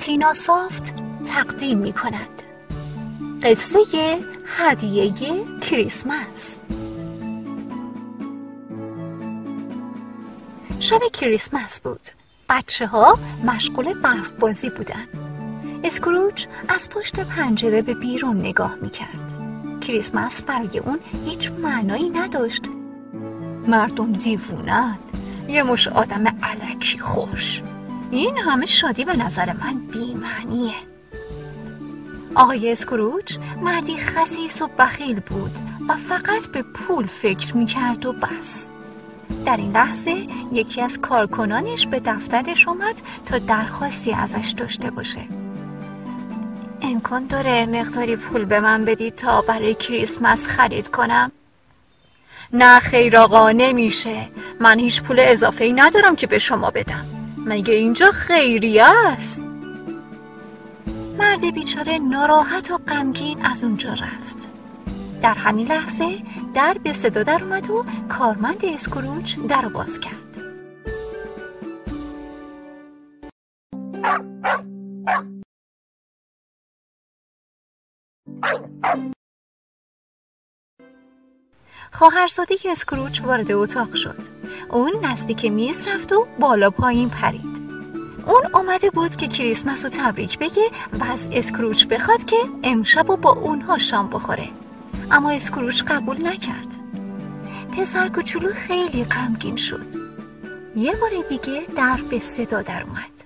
تینا سافت تقدیم می کند قصه هدیه کریسمس. شب کریسمس بود. بچه ها مشغول برف بازی بودن. اسکروج از پشت پنجره به بیرون نگاه می کرد. کریسمس برای اون هیچ معنایی نداشت. مردم دیوونن، یه مش آدم الکی خوش. این همه شادی به نظر من بی‌معنیه. آقای اسکروج مردی خسیس و بخیل بود و فقط به پول فکر می‌کرد و بس. در این لحظه یکی از کارکنانش به دفترش اومد تا درخواستی ازش داشته باشه. امکان داره مقداری پول به من بدید تا برای کریسمس خرید کنم؟ نه خیر آقا، نمیشه. من هیچ پول اضافه‌ای ندارم که به شما بدم. مگه اینجا خیریه است؟ مرد بیچاره ناراحت و غمگین از اونجا رفت. در همین لحظه در به صدا در اومد و کارمند اسکروج در رو باز کرد. خواهرزاده اسکروج وارد اتاق شد. اون نزدیک میز رفت و بالا پایین پرید. اون آمده بود که کریسمس رو تبریک بگه و از اسکروج بخواد که امشب رو با اونها شام بخوره. اما اسکروج قبول نکرد. پسر کوچولو خیلی غمگین شد. یه بار دیگه در به صدا در اومد.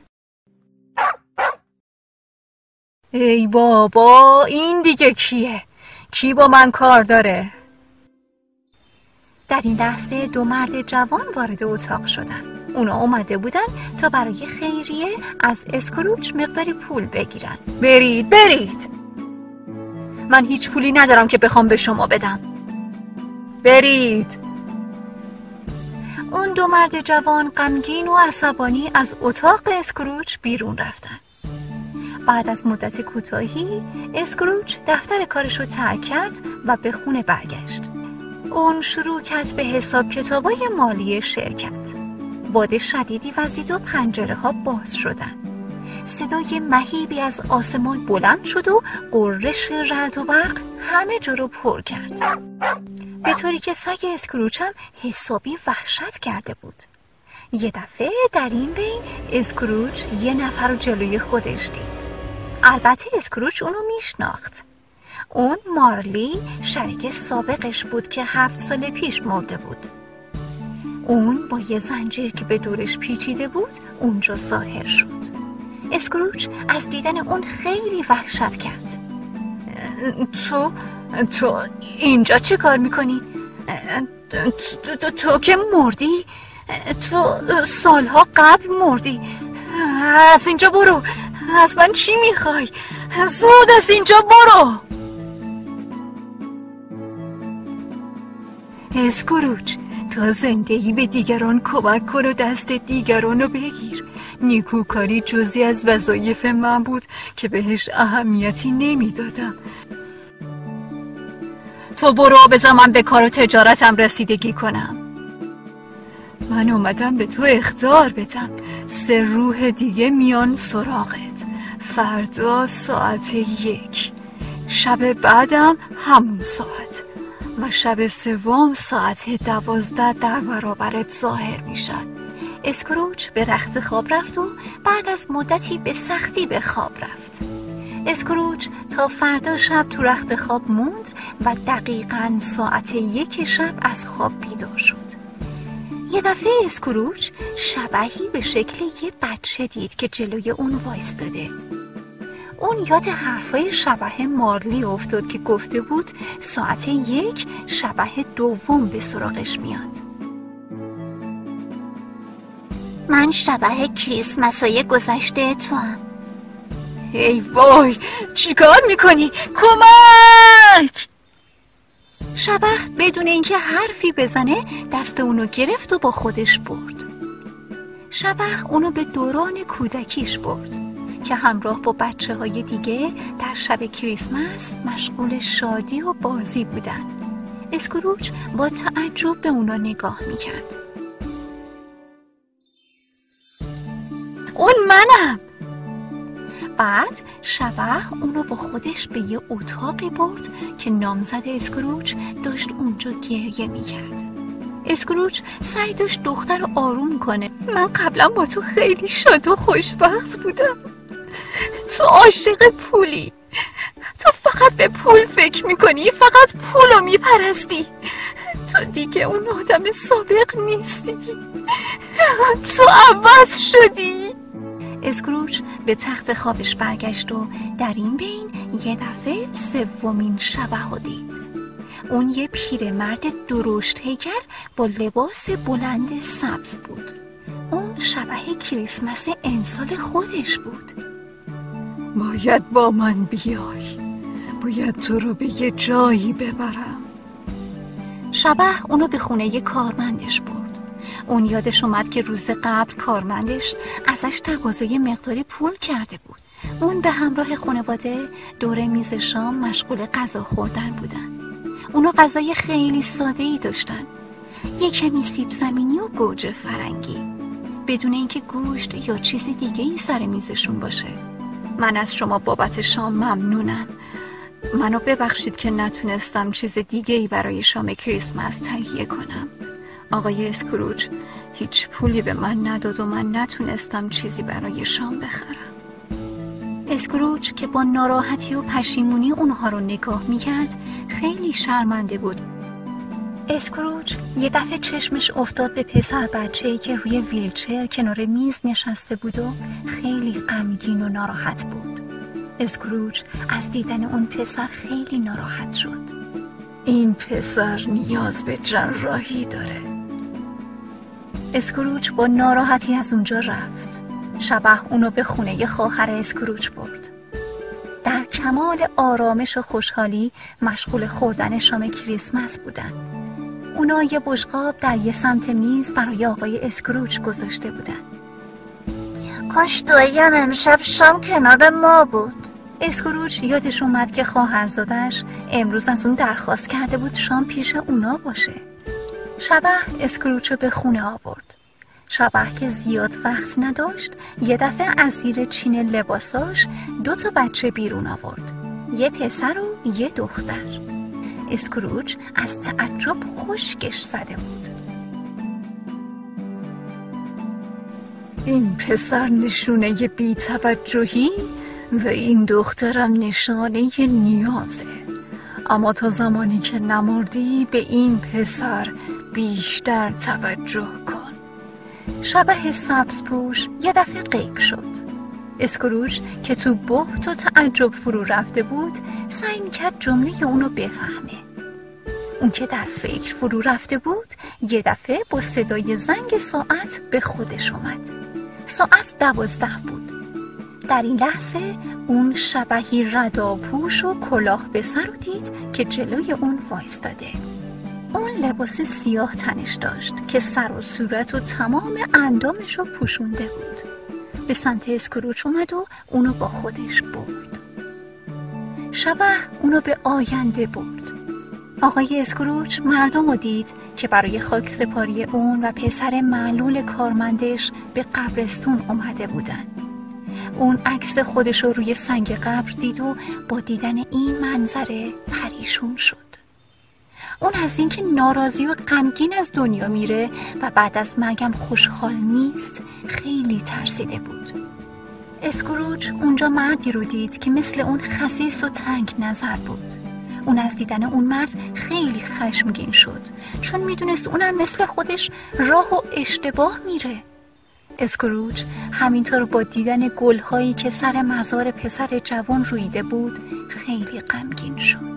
ای بابا، این دیگه کیه؟ کی با من کار داره؟ در این لحظه دو مرد جوان وارد اتاق شدن. اونا اومده بودن تا برای خیریه از اسکروج مقداری پول بگیرن. برید. من هیچ پولی ندارم که بخوام به شما بدم. برید. اون دو مرد جوان غمگین و عصبانی از اتاق اسکروج بیرون رفتن. بعد از مدت کوتاهی اسکروج دفتر کارش رو ترک کرد و به خونه برگشت. اون شروع کرد به حساب کتابای مالی شرکت. باد شدیدی وزید و پنجره ها باز شدن. صدای مهیبی از آسمان بلند شد و غرش رعد و برق همه جا رو پر کرد، به طوری که سگ اسکروج هم حسابی وحشت کرده بود. یه دفعه در این بین اسکروج یه نفر رو جلوی خودش دید. البته اسکروج اونو میشناخت. اون مارلی، شریک سابقش بود که 7 سال پیش مرده بود. اون با یه زنجیر که به دورش پیچیده بود اونجا ظاهر شد. اسکروج از دیدن اون خیلی وحشت کرد. تو اینجا چه کار میکنی؟ تو که مردی؟ تو سالها قبل مردی. از اینجا برو. از من چی میخوای؟ زود از اینجا برو. اسکروج، تا زندگی به دیگران کمک کن و دست دیگران رو بگیر. نیکوکاری جزئی از وظایف من بود که بهش اهمیتی نمیدادم. تو برو، بذار من به کار و تجارتم رسیدگی کنم. من اومدم به تو اخطار بدم. 3 روح دیگه میان سراغت. فردا ساعت 1، شب بعدم همون ساعت و شب سوم ساعت 12 در برابرت ظاهر میشد. اسکروج به رخت خواب رفت و بعد از مدتی به سختی به خواب رفت. اسکروج تا فردا شب تو رخت خواب موند و دقیقاً ساعت 1 شب از خواب بیدار شد. یه دفعه اسکروج شبحی به شکل یه بچه دید که جلوی اون وایستاده. اون یاد حرفای شبح مارلی افتاد که گفته بود ساعت 1 شبح دوم به سراغش میاد. من شبح کریسمسای گذشته تو هم. ای وای، چی کار میکنی؟ کمک! شبح بدون اینکه حرفی بزنه دست اونو گرفت و با خودش برد. شبح اونو به دوران کودکیش برد که همراه با بچه های دیگه در شب کریسمس مشغول شادی و بازی بودن. اسکروج با تعجب به اونا نگاه میکرد. اون منم. بعد شبح اونو با خودش به یه اتاقی برد که نامزد اسکروچ داشت اونجا گریه میکرد. اسکروچ سعی داشت دختر رو آروم کنه. من قبلا با تو خیلی شاد و خوشبخت بودم. تو عاشق پولی. تو فقط به پول فکر میکنی، فقط پول رو میپرستی. تو دیگه اون آدم سابق نیستی. تو عوض شدی. اسکروچ به تخت خوابش برگشت و در این بین یه دفعه سومین شبح رو دید. اون یه پیرمرد درشت هیکل با لباس بلند سبز بود. اون شبح کریسمس امسال خودش بود. باید با من بیای. باید تو رو به یه جایی ببرم. شبح اونو به خونه یه کارمندش برد. اون یادش اومد که روز قبل کارمندش ازش تقاضای مقداری پول کرده بود. اون به همراه خانواده دور میز شام مشغول غذا خوردن بودن. اونا غذای خیلی ساده‌ای داشتن. یه کمی سیب زمینی و گوجه فرنگی، بدون اینکه گوشت یا چیز دیگه ای سر میزشون باشه. من از شما بابت شام ممنونم. منو ببخشید که نتونستم چیز دیگه ای برای شام کریسمس تهیه کنم. آقای اسکروچ هیچ پولی به من نداد و من نتونستم چیزی برای شام بخرم. اسکروچ که با ناراحتی و پشیمونی اونها رو نگاه میکرد خیلی شرمنده بود. اسکروچ یه دفعه چشمش افتاد به پسر بچه‌ای که روی ویلچر کنار میز نشسته بود و خیلی غمگین و ناراحت بود. اسکروچ از دیدن اون پسر خیلی ناراحت شد. این پسر نیاز به جراحی داره. اسکروچ با ناراحتی از اونجا رفت. شبح اونو به خونه خواهر اسکروچ برد. در کمال آرامش و خوشحالی مشغول خوردن شام کریسمس بودن. اونا یه بشقاب در یه سمت میز برای آقای اسکروچ گذاشته بودن. کاش داییم امشب شام کنار ما بود. اسکروچ یادش اومد که خواهرزادش امروز از اون درخواست کرده بود شام پیش اونا باشه. شبح اسکروچ رو به خونه آورد. شبح که زیاد وقت نداشت یه دفعه از زیر چین لباساش 2 بچه بیرون آورد. یه پسر و یه دختر. اسکروچ از تعجب خشکش زده بود. این پسر نشونه بی‌توجهی و این دخترم نشانه نیازه. اما تا زمانی که نمردی به این پسر بیشتر توجه کن. شبح سبزپوش یه دفعه غیب شد. اسکروچ که تو بهت و تعجب فرو رفته بود سعی می‌کرد جمله اونو بفهمه. اون که در فکر فرو رفته بود یه دفعه با صدای زنگ ساعت به خودش اومد. ساعت 12 بود. در این لحظه اون شبحی رداپوش و کلاه به سر رو دید که جلوی اون وایستاده. اون لباس سیاه تنش داشت که سر و صورت و تمام اندامش رو پوشونده بود. به سمت اسکروچ اومد و اونو با خودش برد. شبح اونو به آینده برد. آقای اسکروچ مردم رو دید که برای خاکسپاری اون و پسر معلول کارمندش به قبرستون اومده بودن. اون عکس خودش رو روی سنگ قبر دید و با دیدن این منظره پریشون شد. اون از اینکه ناراضی و غمگین از دنیا میره و بعد از مرگم خوشحال نیست خیلی ترسیده بود. اسکروچ اونجا مردی رو دید که مثل اون خسیس و تنگ نظر بود. اون از دیدن اون مرد خیلی خشمگین شد چون میدونست اونم مثل خودش راه و اشتباه میره. اسکروچ همینطور با دیدن گل‌هایی که سر مزار پسر جوان رویده بود خیلی غمگین شد.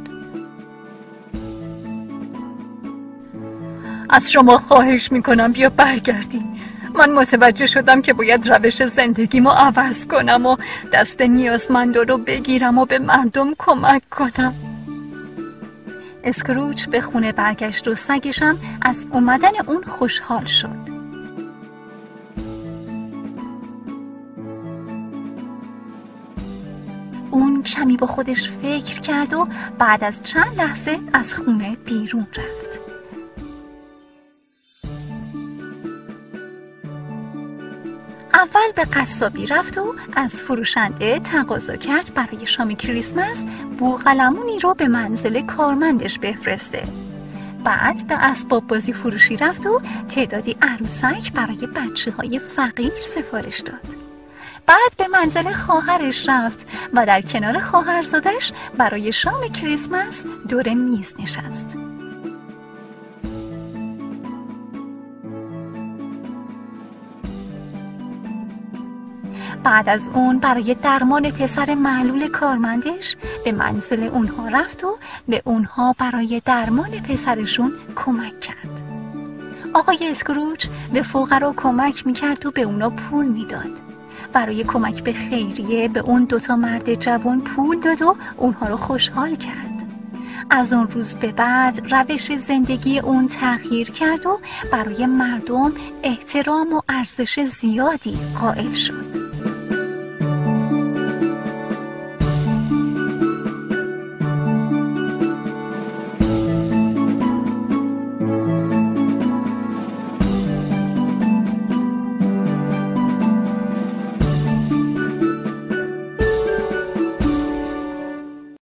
از شما خواهش میکنم بیا برگردیم. من متوجه شدم که باید روش زندگیمو عوض کنم و دست نیازمندا رو بگیرم و به مردم کمک کنم. اسکروچ به خونه برگشت و سگشم از اومدن اون خوشحال شد. اون کمی با خودش فکر کرد و بعد از چند لحظه از خونه بیرون رفت. اول به قصابی رفت و از فروشنده تقاضا کرد برای شام کریسمس بوقلمونی رو به منزل کارمندش بفرسته. بعد به اسباب بازی فروشی رفت و تعدادی عروسک برای بچه‌های فقیر سفارش داد. بعد به منزل خواهرش رفت و در کنار خواهرزادش برای شام کریسمس دور میز نشست. بعد از اون برای درمان پسر معلول کارمندش به منزل اونها رفت و به اونها برای درمان پسرشون کمک کرد. آقای اسکروچ به فقرا کمک میکرد و به اونا پول میداد. برای کمک به خیریه به اون 2 مرد جوان پول داد و اونها رو خوشحال کرد. از اون روز به بعد روش زندگی اون تغییر کرد و برای مردم احترام و ارزش زیادی قائل شد.